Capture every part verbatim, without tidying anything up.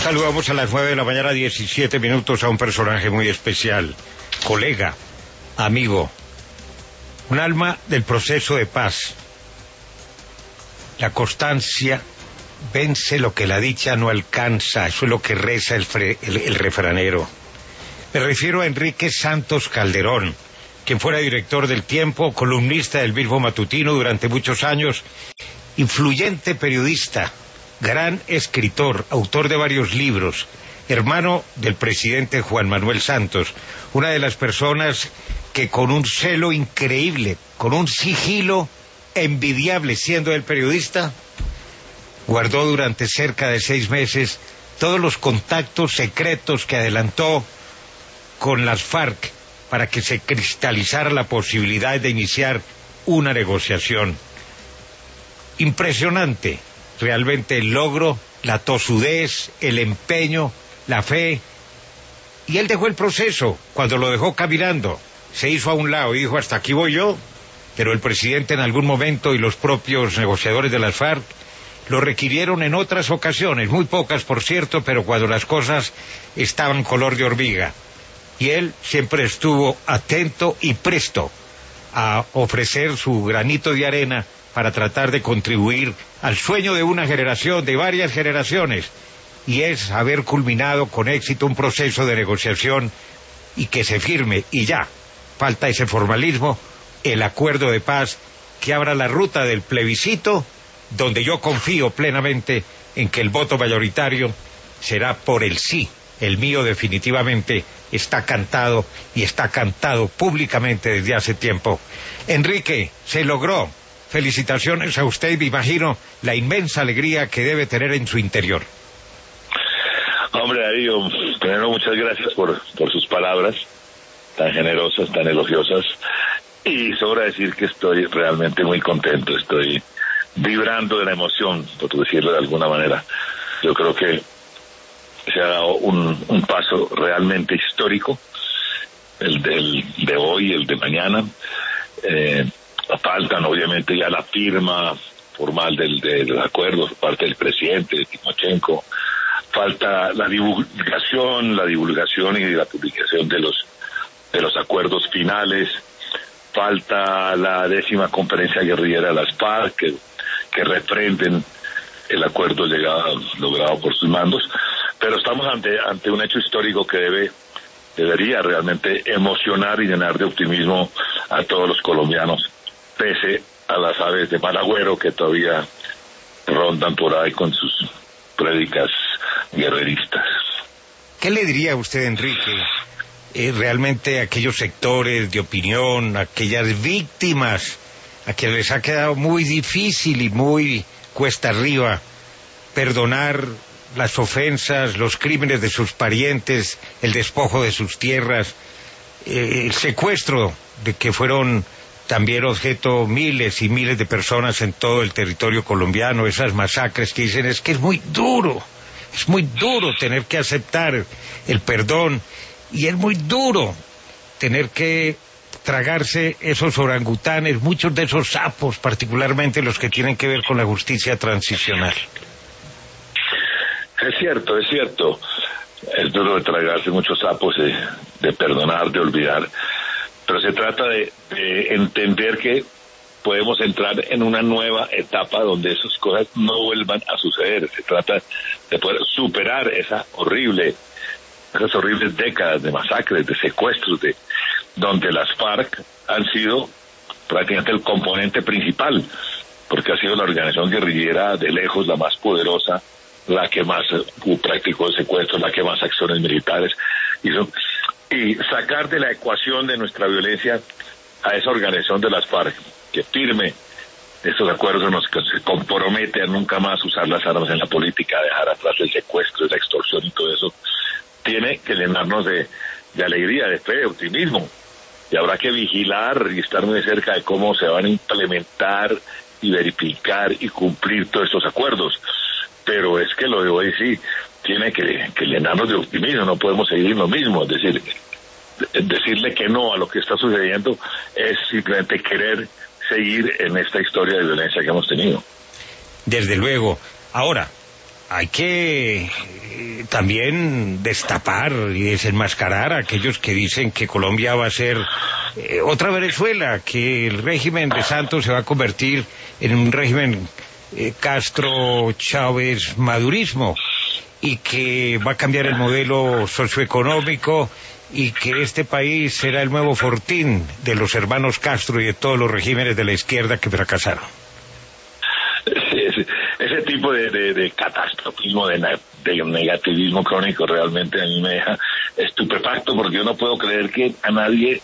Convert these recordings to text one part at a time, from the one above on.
Saludamos a las nueve de la mañana, diecisiete minutos, a un personaje muy especial, colega, amigo, un alma del proceso de paz. La constancia vence lo que la dicha no alcanza, eso es lo que reza el, fre, el, el refranero. Me refiero a Enrique Santos Calderón, quien fuera director del Tiempo, columnista del mismo matutino durante muchos años, influyente periodista, gran escritor, autor de varios libros, hermano del presidente Juan Manuel Santos, una de las personas que con un celo increíble, con un sigilo envidiable siendo el periodista, guardó durante cerca de seis meses todos los contactos secretos que adelantó con las FARC para que se cristalizara la posibilidad de iniciar una negociación. Impresionante, realmente el logro, la tosudez, el empeño, la fe. Y él dejó el proceso, cuando lo dejó caminando, se hizo a un lado y dijo: hasta aquí voy yo. Pero el presidente en algún momento y los propios negociadores de las FARC lo requirieron en otras ocasiones, muy pocas por cierto, pero cuando las cosas estaban color de hormiga. Y él siempre estuvo atento y presto a ofrecer su granito de arena para tratar de contribuir al sueño de una generación, de varias generaciones, y es haber culminado con éxito un proceso de negociación y que se firme, y ya, falta ese formalismo, el acuerdo de paz que abra la ruta del plebiscito, donde yo confío plenamente en que el voto mayoritario será por el sí. El mío definitivamente está cantado, y está cantado públicamente desde hace tiempo. Enrique, se logró. Felicitaciones a usted y me imagino la inmensa alegría que debe tener en su interior. Hombre, Darío, primero muchas gracias por, por sus palabras tan generosas, tan elogiosas, y sobra decir que estoy realmente muy contento, estoy vibrando de la emoción, por decirlo de alguna manera. Yo creo que se ha dado un, un paso realmente histórico, el del, de hoy, el de mañana. Eh, faltan obviamente ya la firma formal del, de los acuerdos por parte del presidente, de Timochenko. Falta la divulgación, la divulgación y la publicación de los de los acuerdos finales. Falta la décima conferencia guerrillera de las FARC que, que refrenden el acuerdo llegado, logrado por sus mandos. Pero estamos ante ante un hecho histórico que debe debería realmente emocionar y llenar de optimismo a todos los colombianos, pese a las aves de mal agüero que todavía rondan por ahí con sus prédicas guerreristas. ¿Qué le diría a usted, Enrique, eh, realmente a aquellos sectores de opinión, a aquellas víctimas a quienes les ha quedado muy difícil y muy cuesta arriba perdonar las ofensas, los crímenes de sus parientes, el despojo de sus tierras, eh, el secuestro de que fueron también objeto miles y miles de personas en todo el territorio colombiano, esas masacres que dicen es que es muy duro, es muy duro tener que aceptar el perdón, y es muy duro tener que tragarse esos orangutanes, muchos de esos sapos, particularmente los que tienen que ver con la justicia transicional. Es cierto, es cierto. Es duro de tragarse muchos sapos, de, de perdonar, de olvidar. Pero se trata de, de entender que podemos entrar en una nueva etapa donde esas cosas no vuelvan a suceder. Se trata de poder superar esa horrible, esas horribles décadas de masacres, de secuestros, de donde las FARC han sido prácticamente el componente principal, porque ha sido la organización guerrillera de lejos la más poderosa, la que más uh, practicó secuestros, la que más acciones militares hizo. Y sacar de la ecuación de nuestra violencia a esa organización de las FARC, que firme estos acuerdos nos que se compromete a nunca más usar las armas en la política, a dejar atrás el secuestro, la extorsión y todo eso, tiene que llenarnos de, de alegría, de fe, de optimismo. Y habrá que vigilar y estar muy cerca de cómo se van a implementar y verificar y cumplir todos estos acuerdos. Pero es que lo de hoy sí tiene que, que llenarnos de optimismo, no podemos seguir lo mismo, es decir, decirle que no a lo que está sucediendo es simplemente querer seguir en esta historia de violencia que hemos tenido. Desde luego. Ahora, hay que eh, también destapar y desenmascarar a aquellos que dicen que Colombia va a ser eh, otra Venezuela, que el régimen de Santos se va a convertir en un régimen eh, Castro, Chávez, madurismo, y que va a cambiar el modelo socioeconómico y que este país será el nuevo fortín de los hermanos Castro y de todos los regímenes de la izquierda que fracasaron. Ese, ese tipo de, de, de catastrofismo, de, de negativismo crónico realmente a mí me deja estupefacto, porque yo no puedo creer que a nadie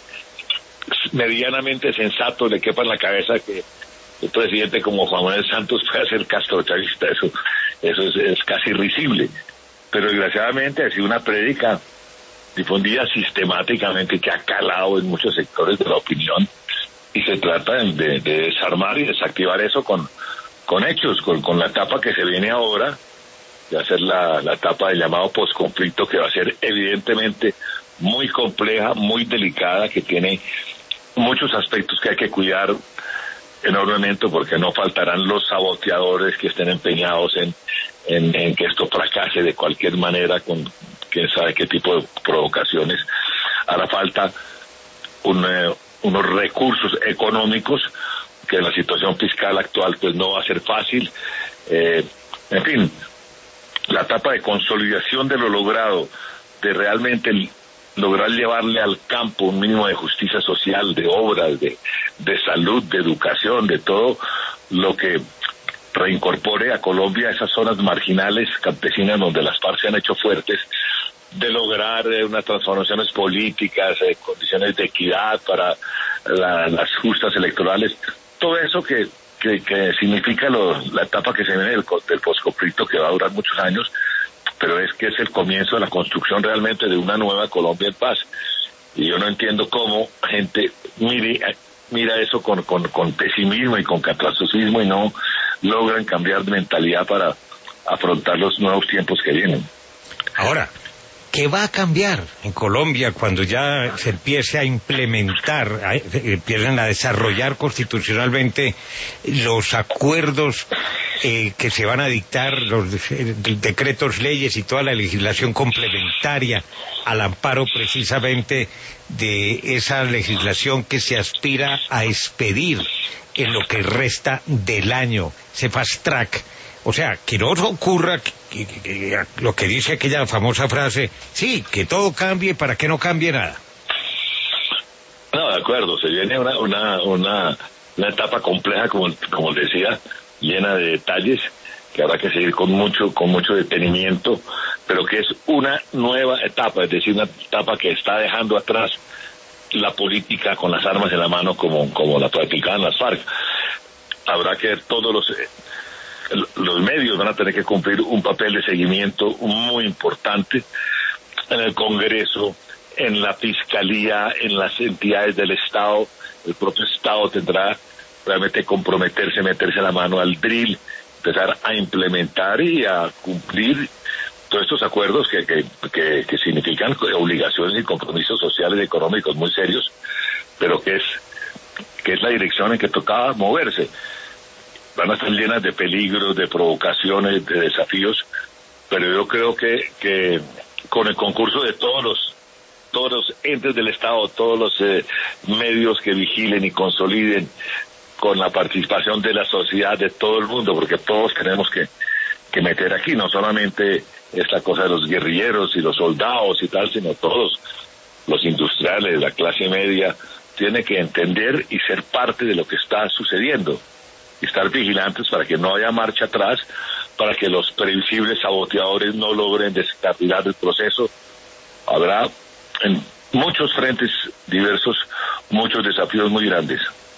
medianamente sensato le quepa en la cabeza que un presidente como Juan Manuel Santos pueda ser castrochavista. Eso, eso es, es casi risible. Pero desgraciadamente ha sido una prédica difundida sistemáticamente que ha calado en muchos sectores de la opinión, y se trata de, de desarmar y desactivar eso con con hechos, con, con la etapa que se viene ahora, de hacer la, la etapa del llamado posconflicto, que va a ser evidentemente muy compleja, muy delicada, que tiene muchos aspectos que hay que cuidar enormemente, porque no faltarán los saboteadores que estén empeñados en, en, en que esto fracase de cualquier manera, con quién sabe qué tipo de provocaciones. Hará falta un, eh, unos recursos económicos, que en la situación fiscal actual pues no va a ser fácil. Eh, en fin, la etapa de consolidación de lo logrado, de realmente el, lograr llevarle al campo un mínimo de justicia social, de obras, de, de salud, de educación, de todo lo que reincorpore a Colombia a esas zonas marginales campesinas donde las FARC se han hecho fuertes, de lograr eh, unas transformaciones políticas, eh, condiciones de equidad para la, las justas electorales. Todo eso que, que, que significa lo, la etapa que se viene del, del posconflicto, que va a durar muchos años, pero es que es el comienzo de la construcción realmente de una nueva Colombia en paz. Y yo no entiendo cómo gente mire, mira eso con, con, con pesimismo y con catastrofismo y no logran cambiar de mentalidad para afrontar los nuevos tiempos que vienen. Ahora, ¿qué va a cambiar en Colombia cuando ya se empiece a implementar, a, empiecen a desarrollar constitucionalmente los acuerdos eh, que se van a dictar, los eh, decretos, leyes y toda la legislación complementaria al amparo precisamente de esa legislación que se aspira a expedir en lo que resta del año, ese fast track? O sea, que no ocurra que, que, que, lo que dice aquella famosa frase, sí, que todo cambie para que no cambie nada. No, de acuerdo, se viene una una una, una etapa compleja, como como decía, llena de detalles, que habrá que seguir con mucho con mucho detenimiento, pero que es una nueva etapa, es decir, una etapa que está dejando atrás la política con las armas en la mano como, como la practicaban las FARC. Habrá que ver todos los... los medios van a tener que cumplir un papel de seguimiento muy importante en el Congreso, en la Fiscalía, en las entidades del Estado. El propio Estado tendrá realmente que comprometerse, meterse la mano al drill, empezar a implementar y a cumplir todos estos acuerdos que, que, que, que significan obligaciones y compromisos sociales y económicos muy serios, pero que es, que es la dirección en que tocaba moverse. Van a estar llenas de peligros, de provocaciones, de desafíos, pero yo creo que, que con el concurso de todos los todos los entes del Estado, todos los eh, medios que vigilen y consoliden, con la participación de la sociedad, de todo el mundo, porque todos tenemos que, que meter aquí, no solamente esta cosa de los guerrilleros y los soldados y tal, sino todos los industriales, la clase media, tiene que entender y ser parte de lo que está sucediendo. Y estar vigilantes para que no haya marcha atrás, para que los previsibles saboteadores no logren descarrilar el proceso. Habrá en muchos frentes diversos, muchos desafíos muy grandes.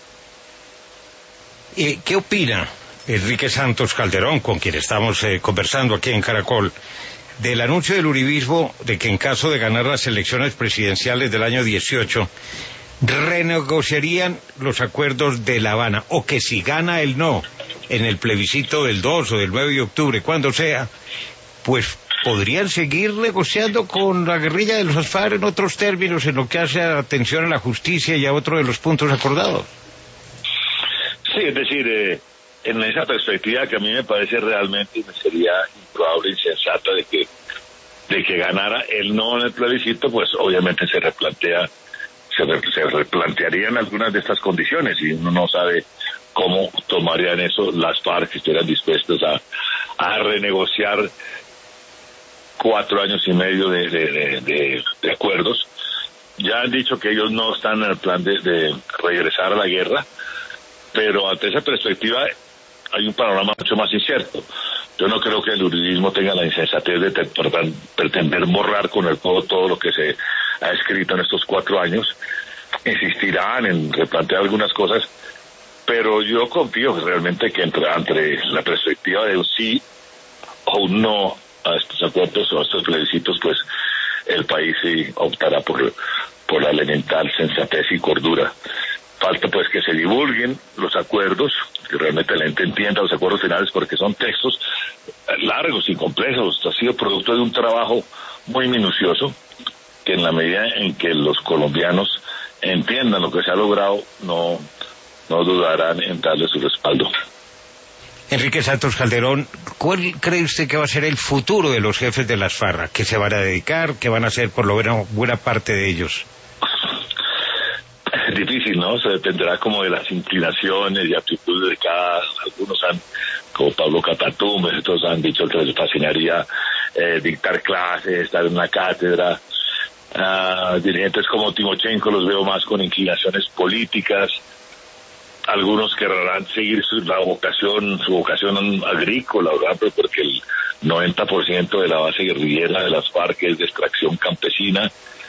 ¿Y qué opina Enrique Santos Calderón, con quien estamos eh, conversando aquí en Caracol, del anuncio del uribismo de que en caso de ganar las elecciones presidenciales del año dieciocho, renegociarían los acuerdos de La Habana, o que si gana el no en el plebiscito del dos o del nueve de octubre, cuando sea, pues podrían seguir negociando con la guerrilla de los FARC en otros términos, en lo que hace atención a la justicia y a otro de los puntos acordados? Sí, es decir, eh, en esa perspectiva que a mí me parece realmente sería improbable, insensata de que de que ganara el no en el plebiscito, pues obviamente se replantea, se, re, se replantearían algunas de estas condiciones y uno no sabe cómo tomarían eso las FARC, si estuvieran dispuestos a, a renegociar cuatro años y medio de, de, de, de, de acuerdos. Ya han dicho que ellos no están en el plan de, de regresar a la guerra, pero ante esa perspectiva hay un panorama mucho más incierto. Yo no creo que el uribismo tenga la insensatez de te, pretender borrar con el codo todo lo que se ha escrito en estos cuatro años. Insistirán en replantear algunas cosas, pero yo confío realmente que entre, entre la perspectiva de un sí o un no a estos acuerdos o a estos plebiscitos, pues el país sí optará por, por la elemental sensatez y cordura. Falta pues que se divulguen los acuerdos, que realmente la gente entienda los acuerdos finales, porque son textos largos y complejos. Ha sido producto de un trabajo muy minucioso, que en la medida en que los colombianos entiendan lo que se ha logrado, no, no dudarán en darle su respaldo. Enrique Santos Calderón, ¿cuál cree usted que va a ser el futuro de los jefes de las FARC? ¿Qué se van a dedicar? ¿Qué van a hacer por lo menos buena parte de ellos? Es difícil, ¿no? Se dependerá como de las inclinaciones y aptitudes de cada... Algunos han, como Pablo Catatumbo, otros han dicho que les fascinaría eh, dictar clases, estar en una cátedra. Uh, dirigentes como Timochenko los veo más con inclinaciones políticas. Algunos querrán seguir su, la vocación, su vocación agrícola, ¿verdad? Porque el noventa por ciento de la base guerrillera de las FARC es de extracción campesina.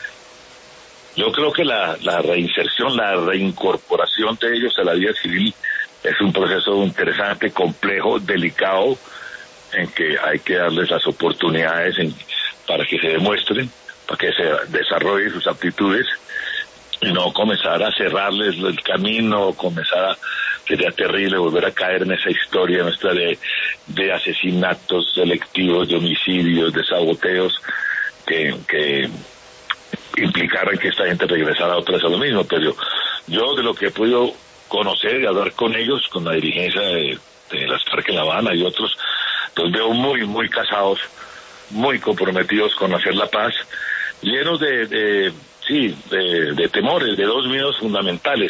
Yo creo que la, la reinserción, la reincorporación de ellos a la vida civil es un proceso interesante, complejo, delicado, en que hay que darles las oportunidades en, para que se demuestren, para que se desarrollen sus aptitudes, y no comenzar a cerrarles el camino, comenzar a, sería terrible volver a caer en esa historia nuestra de, de asesinatos selectivos, de homicidios, de saboteos, que... que implicaran que esta gente regresara otra vez a lo mismo. Pero yo, de lo que he podido conocer y hablar con ellos, con la dirigencia de, de las FARC en La Habana y otros, los veo muy, muy casados, muy comprometidos con hacer la paz, llenos de, de sí, de, de temores, de dos miedos fundamentales.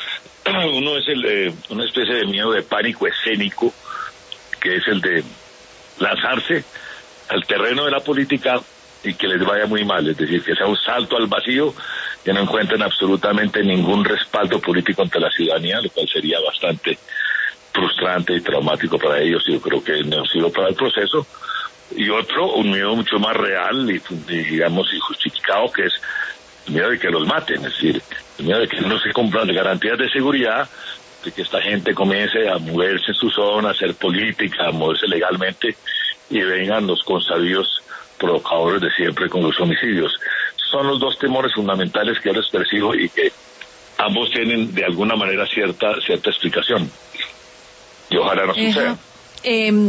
Uno es el de una especie de miedo de pánico escénico, que es el de lanzarse al terreno de la política y que les vaya muy mal, es decir, que sea un salto al vacío, que no encuentren absolutamente ningún respaldo político ante la ciudadanía, lo cual sería bastante frustrante y traumático para ellos, y yo creo que no ha sido para el proceso. Y otro, un miedo mucho más real y, y digamos, y justificado, que es el miedo de que los maten, es decir, el miedo de que no se cumplan garantías de seguridad, de que esta gente comience a moverse en su zona, a hacer política, a moverse legalmente, y vengan los consabidos provocadores de siempre con los homicidios. Son los dos temores fundamentales que yo les percibo y que ambos tienen de alguna manera cierta cierta explicación. Y ojalá no suceda. Eh,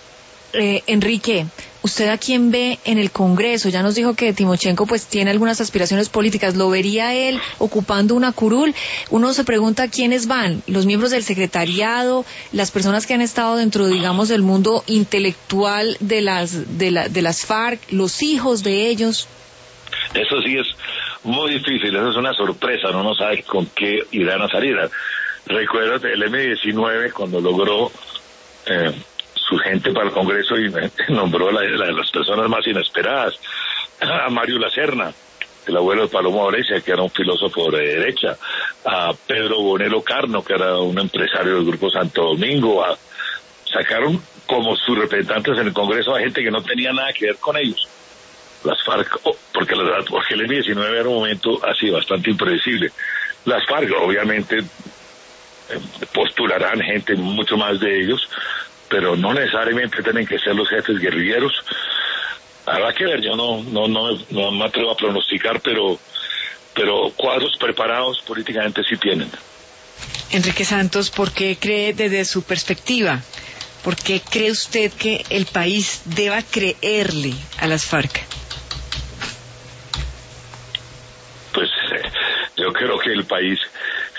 eh, Enrique, ¿usted a quién ve en el Congreso? Ya nos dijo que Timochenko pues tiene algunas aspiraciones políticas. ¿Lo vería él ocupando una curul? Uno se pregunta quiénes van, los miembros del secretariado, las personas que han estado dentro, digamos, del mundo intelectual de las de, la, de las FARC, los hijos de ellos. Eso sí es muy difícil, eso es una sorpresa, no nos sabe con qué irán a salir. Recuérdate, el eme diecinueve cuando logró eh, su gente para el Congreso y nombró a la, la de las personas más inesperadas, a Mario Lacerna, el abuelo de Paloma Orecia, que era un filósofo de derecha, a Pedro Bonelo Carno, que era un empresario del Grupo Santo Domingo, a, sacaron como sus representantes en el Congreso a gente que no tenía nada que ver con ellos. Las FARC, oh, porque, la, porque el eme diecinueve era un momento así bastante impredecible. Las FARC obviamente eh, postularán gente, mucho más de ellos, pero no necesariamente tienen que ser los jefes guerrilleros. Habrá que ver, yo no no no, no me atrevo a pronosticar, pero pero cuadros preparados políticamente sí tienen. Enrique Santos, ¿por qué cree desde su perspectiva? ¿Por qué cree usted que el país deba creerle a las FARC? Pues eh, yo creo que el país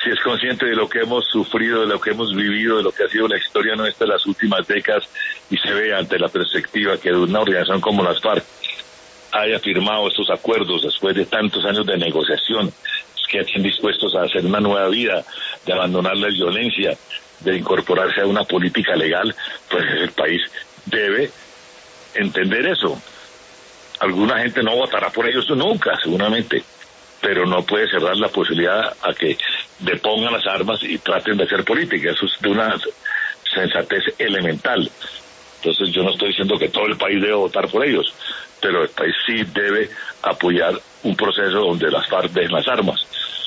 si es consciente de lo que hemos sufrido, de lo que hemos vivido, de lo que ha sido la historia nuestra en las últimas décadas, y se ve ante la perspectiva que una organización como las FARC haya firmado estos acuerdos después de tantos años de negociación, que estén dispuestos a hacer una nueva vida, de abandonar la violencia, de incorporarse a una política legal, pues el país debe entender eso. Alguna gente no votará por ellos nunca, seguramente, pero no puede cerrar la posibilidad a que depongan las armas y traten de hacer política. Eso es de una sensatez elemental. Entonces yo no estoy diciendo que todo el país debe votar por ellos, pero el país sí debe apoyar un proceso donde las FARC dejen las armas.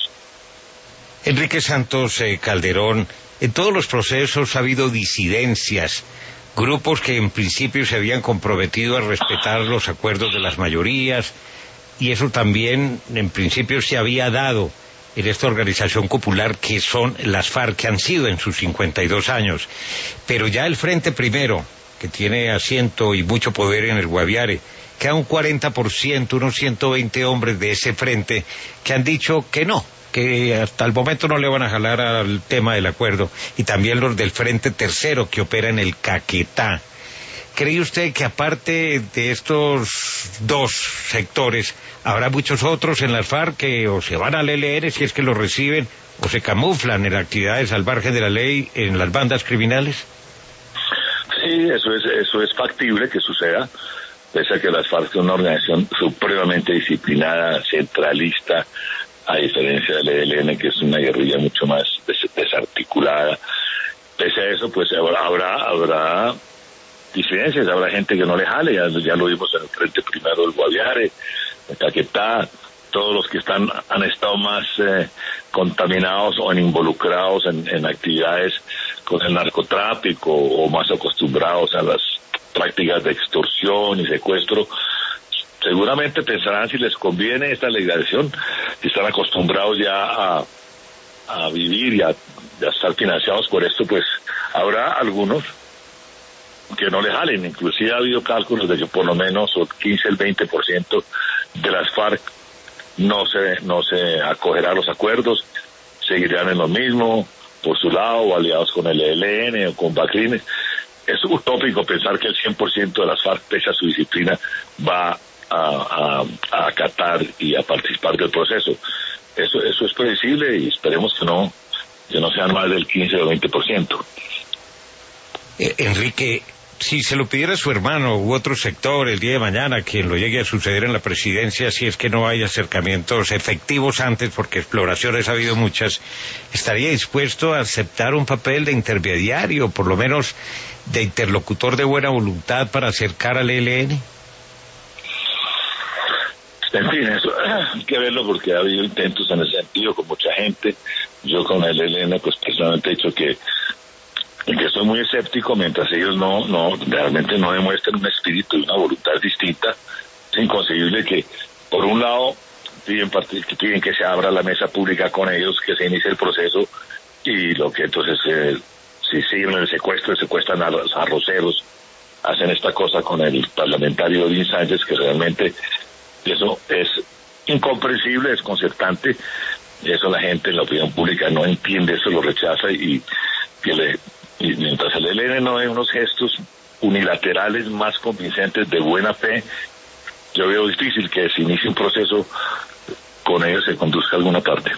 Enrique Santos eh, Calderón, en todos los procesos ha habido disidencias, grupos que en principio se habían comprometido a respetar los acuerdos de las mayorías, y eso también en principio se había dado en esta organización popular que son las FARC, que han sido en sus cincuenta y dos años. Pero ya el Frente Primero, que tiene asiento y mucho poder en el Guaviare, queda un cuarenta por ciento, unos ciento veinte hombres de ese frente que han dicho que no, que hasta el momento no le van a jalar al tema del acuerdo, y también los del Frente Tercero que opera en el Caquetá. ¿Cree usted que aparte de estos dos sectores habrá muchos otros en las FARC que o se van al E L N si es que lo reciben, o se camuflan en actividades al margen de la ley en las bandas criminales? Sí, eso es, eso es factible que suceda, pese a que las FARC son una organización supremamente disciplinada, centralista, a diferencia del E L N, que es una guerrilla mucho más des- desarticulada. Pese a eso, pues habrá, habrá, habrá disidencias, habrá gente que no le jale, ya, ya lo vimos en el Frente Primero del Guaviare, en Caquetá. Todos los que están han estado más eh, contaminados o involucrados en, en actividades con el narcotráfico, o más acostumbrados a las prácticas de extorsión y secuestro, seguramente pensarán si les conviene esta legalización, si están acostumbrados ya a, a vivir y a, a estar financiados por esto, pues habrá algunos que no le jalen. Inclusive ha habido cálculos de que por lo menos el quince, el veinte por ciento de las FARC no se no se acogerá a los acuerdos, seguirán en lo mismo por su lado, o aliados con el E L N o con BACRIM. Es utópico pensar que el cien por ciento de las FARC, pese a su disciplina, va a, a, a acatar y a participar del proceso. Eso eso es previsible, y esperemos que no que no sean más del quince o veinte por ciento. Eh, Enrique, si se lo pidiera su hermano u otro sector el día de mañana, quien lo llegue a suceder en la presidencia, si es que no hay acercamientos efectivos antes, porque exploraciones ha habido muchas, ¿estaría dispuesto a aceptar un papel de intermediario, por lo menos de interlocutor de buena voluntad, para acercar al E L N? En fin, eso hay que verlo, porque ha habido intentos en ese sentido con mucha gente. Yo con el E L N, pues personalmente he dicho que que soy muy escéptico mientras ellos no no realmente no demuestren un espíritu y una voluntad distinta. Es inconcebible que, por un lado, piden, que piden que se abra la mesa pública con ellos, que se inicie el proceso, y lo que entonces, eh, si siguen el secuestro, secuestran a los arroceros, hacen esta cosa con el parlamentario Odín Sánchez, que realmente eso es incomprensible, desconcertante. Eso la gente en la opinión pública no entiende, eso lo rechaza, y que le y mientras el E L N no dé unos gestos unilaterales más convincentes de buena fe, yo veo difícil que se inicie un proceso con ellos, se conduzca a alguna parte.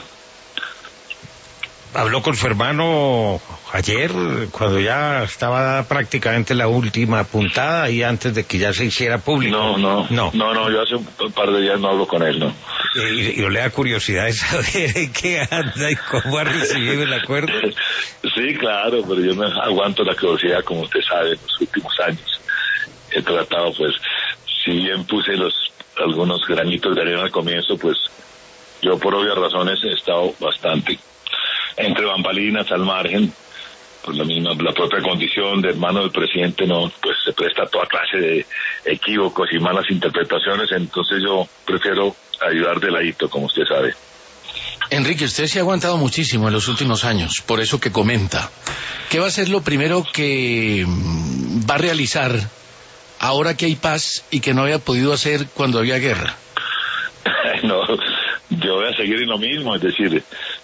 ¿Habló con su hermano ayer, cuando ya estaba prácticamente la última puntada y antes de que ya se hiciera público? No, no, no, no, no, yo hace un par de días no hablo con él, no. Y, y le da curiosidad de saber en qué anda y cómo ha recibido el acuerdo. Sí, claro, pero yo me aguanto la curiosidad, como usted sabe, en los últimos años. He tratado, pues, si bien puse los algunos granitos de arena al comienzo, pues yo por obvias razones he estado bastante entre bambalinas, al margen, pues la misma, la propia condición de hermano del presidente, no, pues se presta a toda clase de equívocos y malas interpretaciones. Entonces yo prefiero ayudar de ladito, como usted sabe. Enrique, usted se ha aguantado muchísimo en los últimos años, por eso que comenta. ¿Qué va a ser lo primero que va a realizar ahora que hay paz y que no había podido hacer cuando había guerra? No, yo voy a seguir en lo mismo, es decir,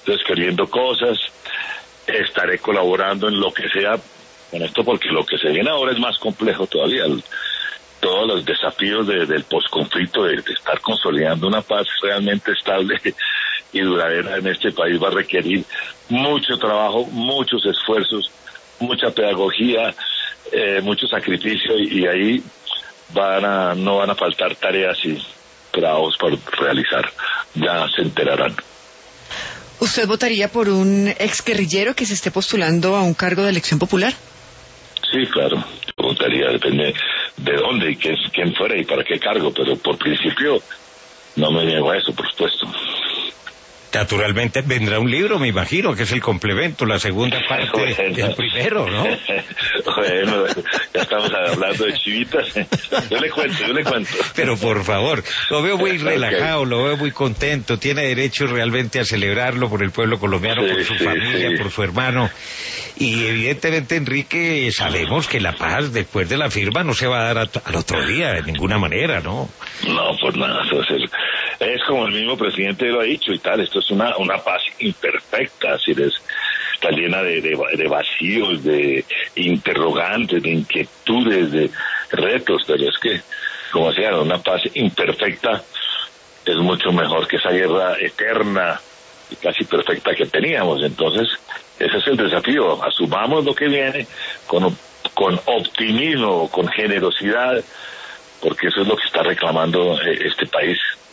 escribiendo cosas, estaré colaborando en lo que sea con esto, porque lo que se viene ahora es más complejo todavía. El, todos los desafíos de, del posconflicto, de, de estar consolidando una paz realmente estable y duradera en este país, va a requerir mucho trabajo, muchos esfuerzos, mucha pedagogía, eh, mucho sacrificio, y, y ahí van a, no van a faltar tareas y trabajos por realizar. Ya se enterarán. ¿Usted votaría por un exguerrillero que se esté postulando a un cargo de elección popular? Sí, claro, yo votaría, depende de dónde y quién, quién fuera y para qué cargo, pero por principio no me niego a eso, por supuesto. Naturalmente vendrá un libro, me imagino, que es el complemento, la segunda parte bueno, del primero, ¿no? Bueno, ya estamos hablando de chivitas. Yo le cuento, yo le cuento. Pero por favor, lo veo muy relajado, okay. Lo veo muy contento, tiene derecho realmente a celebrarlo por el pueblo colombiano, sí, por su sí, familia, sí. por su hermano. Y evidentemente, Enrique, sabemos que la paz después de la firma no se va a dar a, al otro día de ninguna manera, ¿no? No, por nada, eso es, el, es como el mismo presidente lo ha dicho y tal, esto es una, una paz imperfecta, así es, está llena de, de, de vacíos, de interrogantes, de inquietudes, de retos, pero es que, como decía, una paz imperfecta es mucho mejor que esa guerra eterna y casi perfecta que teníamos. Entonces, ese es el desafío, asumamos lo que viene con, con optimismo, con generosidad, porque eso es lo que está reclamando este país.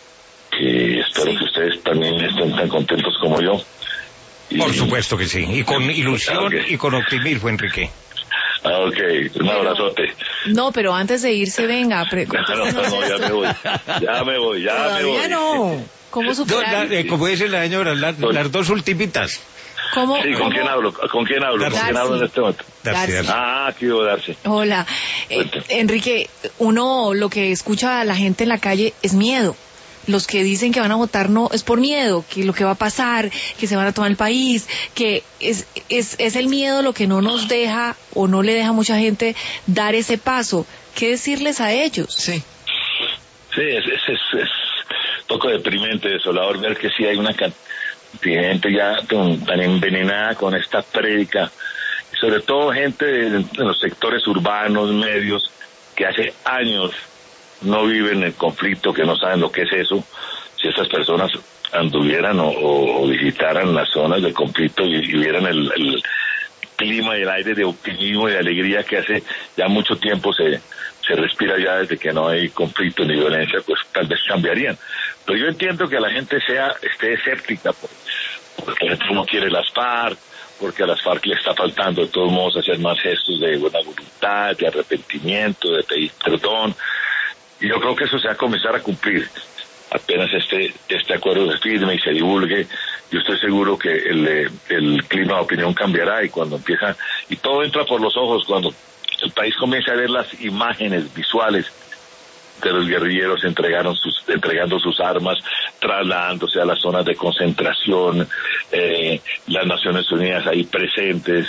Y espero sí. que ustedes también estén tan contentos como yo. Y, por supuesto que sí, y con ilusión okay. y con optimismo, Enrique. Ah, ok, un abrazote. No, pero antes de irse, venga. Pre- no, no, no, ya me voy, ya me voy, ya Todavía me voy. no. ¿Cómo superar? No, la, eh, como dice la señora, la, las dos ultimitas. ¿Cómo, sí, ¿con cómo? quién hablo? ¿Con quién hablo? Darcy. ¿Con quién hablo en este momento? Darcy. Darcy. Ah, aquí voy a Darcy. Hola. Eh, Enrique, uno lo que escucha a la gente en la calle es miedo. Los que dicen que van a votar no es por miedo, que lo que va a pasar, que se van a tomar el país, que es, es, es el miedo lo que no nos deja o no le deja a mucha gente dar ese paso. ¿Qué decirles a ellos? Sí. Sí, es, es, es, es poco deprimente, desolador ver que sí hay una cantidad de gente ya tan, tan envenenada con esta prédica, sobre todo gente de, de los sectores urbanos, medios, que hace años no viven el conflicto, que no saben lo que es eso. Si estas personas anduvieran o, o, o visitaran las zonas del conflicto y, y vieran el, el clima y el aire de optimismo y de alegría que hace ya mucho tiempo se, se respira ya desde que no hay conflicto ni violencia, pues tal vez cambiarían. Pero yo entiendo que la gente sea esté escéptica, porque la gente no quiere las FARC, porque a las FARC le está faltando de todos modos hacer más gestos de buena voluntad, de arrepentimiento, de pedir perdón. Y yo creo que eso se va a comenzar a cumplir. Apenas este este acuerdo se firme y se divulgue, yo estoy seguro que el, el clima de opinión cambiará, y cuando empieza, y todo entra por los ojos, cuando el país comienza a ver las imágenes visuales de los guerrilleros entregaron sus, entregando sus armas, trasladándose a las zonas de concentración, eh, las Naciones Unidas ahí presentes,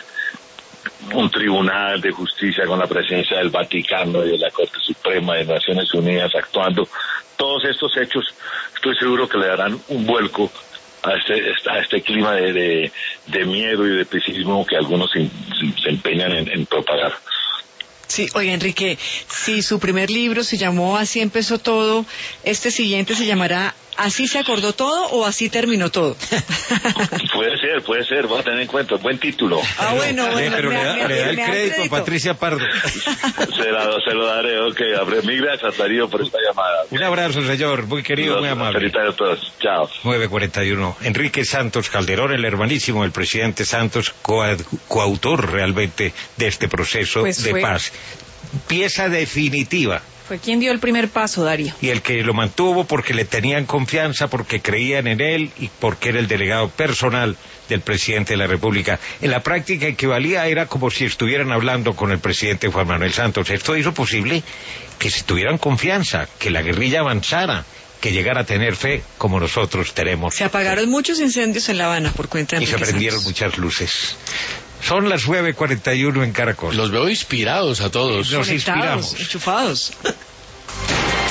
un tribunal de justicia con la presencia del Vaticano y de la Corte Suprema de Naciones Unidas actuando. Todos estos hechos estoy seguro que le darán un vuelco a este, a este clima de, de, de miedo y de pesimismo que algunos se, se empeñan en, en propagar. Sí, oye, Enrique, si su primer libro se llamó Así empezó todo, este siguiente se llamará ¿Así se acordó todo o así terminó todo? Puede ser, puede ser, voy a tener en cuenta, buen título. Ah, bueno, bueno. Pero me, le da, me, le da me, el me crédito, crédito a Patricia Pardo. Se, la, se lo daré, ok. Mil gracias, Darío, por esta llamada. Un abrazo, señor, muy querido, Los, muy amable. Felicidades a todos, chao. nueve cuarenta y uno. Enrique Santos Calderón, el hermanísimo del presidente Santos, coad, coautor realmente de este proceso pues de fue... paz. Pieza definitiva. Fue quien dio el primer paso, Darío. Y el que lo mantuvo porque le tenían confianza, porque creían en él y porque era el delegado personal del presidente de la República. En la práctica equivalía, era como si estuvieran hablando con el presidente Juan Manuel Santos. Esto hizo posible que se tuvieran confianza, que la guerrilla avanzara, que llegara a tener fe como nosotros tenemos. Se apagaron muchos incendios en La Habana por cuenta de Enrique Y se prendieron Santos. Muchas luces. Son las nueve cuarenta y uno en Caracol. Los veo inspirados a todos. Nos inspiramos. Enchufados.